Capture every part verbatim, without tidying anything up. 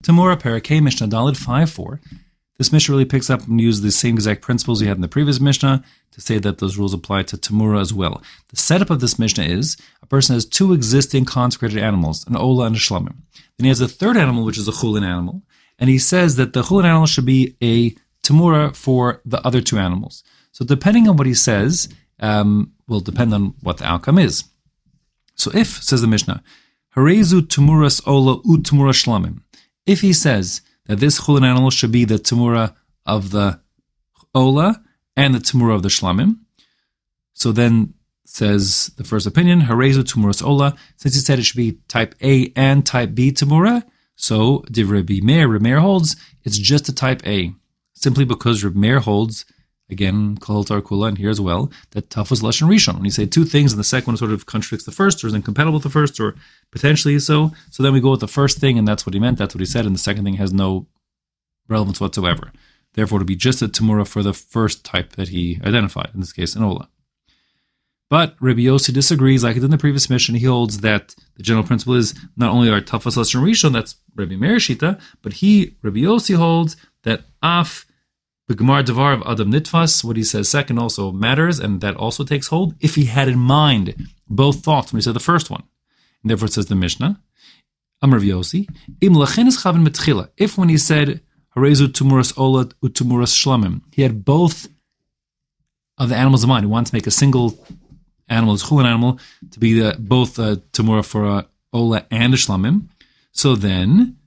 Tamura Parakeh Mishnah Daled five four. This Mishnah really picks up and uses the same exact principles we had in the previous Mishnah to say that those rules apply to Tamura as well. The setup of this Mishnah is a person has two existing consecrated animals, an Ola and a Shlamim. Then he has a third animal, which is a Chulin animal, and he says that the Chulin animal should be a Tamura for the other two animals. So depending on what he says, um, will depend on what the outcome is. So if, says the Mishnah, Harezu Tamuras Ola U Tamura Shlamim, if he says that this chulin animal should be the tamura of the ola and the tamura of the shlamim. So then says the first opinion, harezu tamuras ola, since he said it should be type A and type B tamura, so divrei Rabbi Meir, Rabbi Meir holds, it's just a type A, simply because Rabbi Meir holds, again, kol tarkula, and here as well, that tafus lashon rishon. When you say two things and the second one sort of contradicts the first, or is incompatible with the first, or potentially so, so then we go with the first thing, and that's what he meant, that's what he said, and the second thing has no relevance whatsoever. Therefore, it would be just a tamura for the first type that he identified, in this case, an ola. But Rabbi Yossi disagrees, like he did in the previous mission. He holds that the general principle is not only our tafas lashon rishon, that's Rabbi Meir Shita, but he, Rabbi Yossi, holds that af B'gemar Devar of Adam Nitfas, what he says second also matters, and that also takes hold if he had in mind both thoughts when he said the first one. And therefore it says the Mishnah, Amar Yossi, Im Lachen is Chavin Metchila, if when he said Harezu Tumuras Ola Utumuras Shlamim, he had both of the animals in mind. He wants to make a single animal, a chulin animal, to be the, both a Tamura for a Ola and a Shlamim. So then,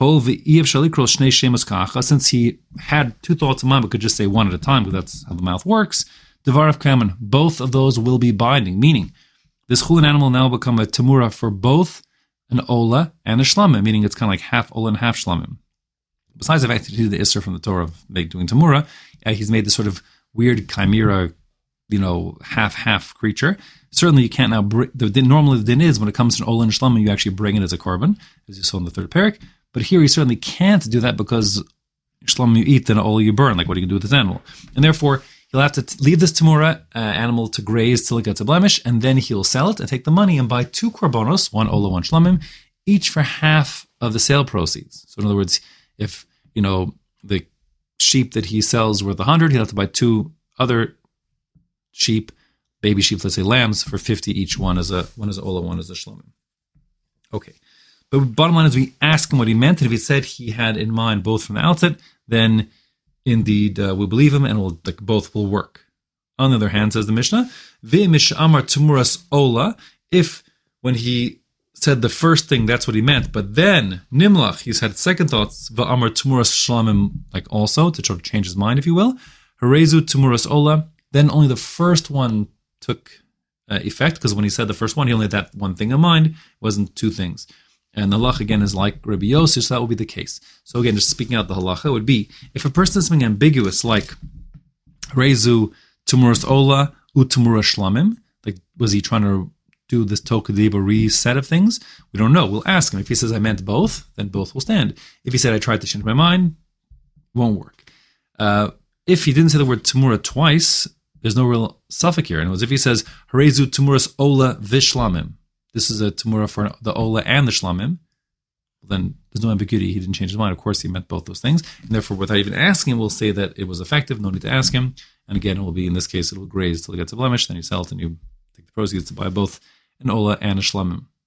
since he had two thoughts in mind but could just say one at a time, because that's how the mouth works, Devarav Kaman, both of those will be binding, meaning this chulin animal will now become a tamura for both an ola and a shlamim, meaning it's kind of like half ola and half shlamim. Besides the fact that he did the isser from the Torah of doing tamura, he's made this sort of weird chimera, you know, half-half creature. Certainly you can't now bring, the din, normally the din is when it comes to an ola and shlamim, you actually bring it as a korban, as you saw in the third parak. But here he certainly can't do that because shlamim you eat, then ola you burn. Like what do you do with this animal? And therefore, he'll have to t- leave this tamura uh, animal to graze till it gets a blemish, and then he'll sell it and take the money and buy two korbanos, one ola, one shlamim, each for half of the sale proceeds. So in other words, if, you know, the sheep that he sells worth one hundred, he'll have to buy two other sheep, baby sheep, let's say lambs, for fifty each. One as a one as a ola, one as a shlamim. Okay. But bottom line is we ask him what he meant, and if he said he had in mind both from the outset, then indeed uh, we believe him, and we'll, like, both will work. On the other hand, says the Mishnah, Ve'mish amar tumuras ola, if when he said the first thing, that's what he meant, but then nimlach, he's had second thoughts, va'amar tumuras shlamim, like also, to try to change his mind, if you will, harezu tumuras ola, then only the first one took uh, effect, because when he said the first one, he only had that one thing in mind, it wasn't two things. And the halacha, again, is like Rabbi Yossi, so that will be the case. So again, just speaking out the halacha would be, if a person does something ambiguous, like Rezu Tumuras Ola U Tumuras Shlamim, like was he trying to do this Tokadibari set of things? We don't know. We'll ask him. If he says, I meant both, then both will stand. If he said, I tried to change my mind, won't work. Uh, if he didn't say the word Tamura twice, there's no real suffix here. And it was if he says, Rezu Tumuras Ola Vishlamim, this is a tamura for the ola and the shlamim, then there's no ambiguity. He didn't change his mind. Of course, he meant both those things. And therefore, without even asking him, we'll say that it was effective. No need to ask him. And again, it will be, in this case, it will graze till it gets a blemish. Then you sell it and you take the proceeds to buy both an ola and a shlamim.